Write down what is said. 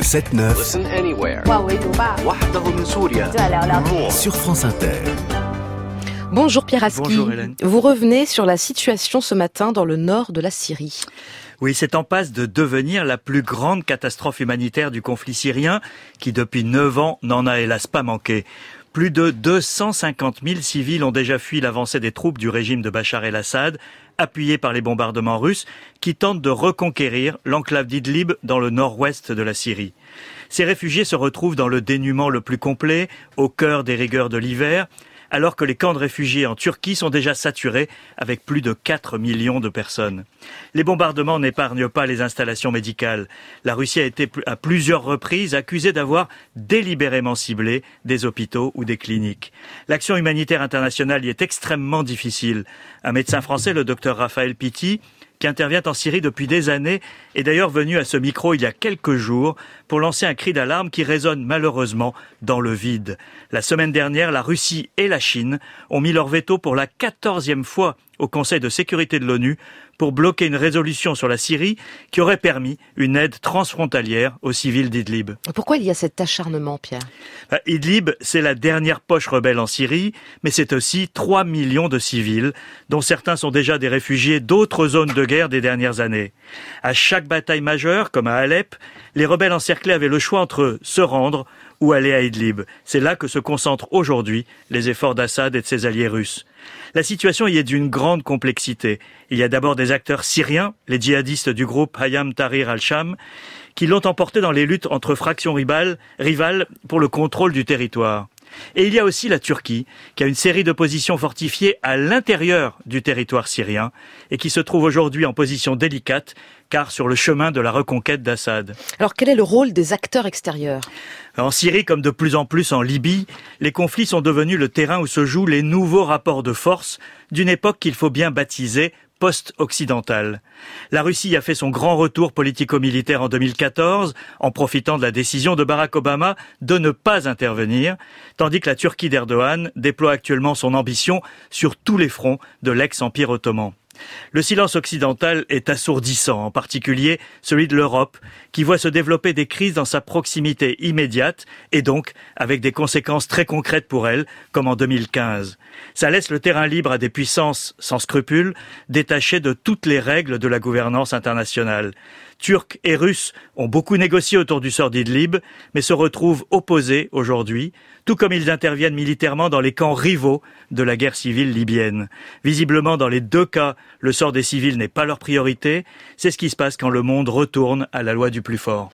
7-9 Listen anywhere. 哇，围堵吧， وحده من سوريا. 再聊聊。 sur France Inter. Bonjour Pierre Aski. Bonjour Hélène. Vous revenez sur la situation ce matin dans le nord de la Syrie. Oui, c'est en passe de devenir la plus grande catastrophe humanitaire du conflit syrien, qui depuis 9 ans n'en a hélas pas manqué. Plus de 250 000 civils ont déjà fui l'avancée des troupes du régime de Bachar el-Assad, appuyés par les bombardements russes, qui tentent de reconquérir l'enclave d'Idlib dans le nord-ouest de la Syrie. Ces réfugiés se retrouvent dans le dénuement le plus complet, au cœur des rigueurs de l'hiver, alors que les camps de réfugiés en Turquie sont déjà saturés avec plus de 4 millions de personnes. Les bombardements n'épargnent pas les installations médicales. La Russie a été à plusieurs reprises accusée d'avoir délibérément ciblé des hôpitaux ou des cliniques. L'action humanitaire internationale y est extrêmement difficile. Un médecin français, le docteur Raphaël Pitti, qui intervient en Syrie depuis des années, est d'ailleurs venu à ce micro il y a quelques jours pour lancer un cri d'alarme qui résonne malheureusement dans le vide. La semaine dernière, la Russie et la Chine ont mis leur veto pour la 14e fois au Conseil de sécurité de l'ONU pour bloquer une résolution sur la Syrie qui aurait permis une aide transfrontalière aux civils d'Idlib. Pourquoi il y a cet acharnement, Pierre ? Idlib, c'est la dernière poche rebelle en Syrie, mais c'est aussi 3 millions de civils, dont certains sont déjà des réfugiés d'autres zones de guerre des dernières années. À chaque bataille majeure, comme à Alep, les rebelles encerclés avaient le choix entre se rendre ou aller à Idlib. C'est là que se concentrent aujourd'hui les efforts d'Assad et de ses alliés russes. La situation y est d'une grande complexité. Il y a d'abord des acteurs syriens, les djihadistes du groupe Hayam Tahrir al-Sham, qui l'ont emporté dans les luttes entre fractions rivales pour le contrôle du territoire. Et il y a aussi la Turquie, qui a une série de positions fortifiées à l'intérieur du territoire syrien et qui se trouve aujourd'hui en position délicate, car sur le chemin de la reconquête d'Assad. Alors quel est le rôle des acteurs extérieurs ? En Syrie, comme de plus en plus en Libye, les conflits sont devenus le terrain où se jouent les nouveaux rapports de force d'une époque qu'il faut bien baptiser post-occidentale. La Russie a fait son grand retour politico-militaire en 2014, en profitant de la décision de Barack Obama de ne pas intervenir, tandis que la Turquie d'Erdogan déploie actuellement son ambition sur tous les fronts de l'ex-empire ottoman. Le silence occidental est assourdissant, en particulier celui de l'Europe, qui voit se développer des crises dans sa proximité immédiate et donc avec des conséquences très concrètes pour elle, comme en 2015. Ça laisse le terrain libre à des puissances sans scrupules, détachées de toutes les règles de la gouvernance internationale. Turcs et Russes ont beaucoup négocié autour du sort d'Idlib, mais se retrouvent opposés aujourd'hui, tout comme ils interviennent militairement dans les camps rivaux de la guerre civile libyenne. Visiblement, dans les deux cas, le sort des civils n'est pas leur priorité. C'est ce qui se passe quand le monde retourne à la loi du plus fort.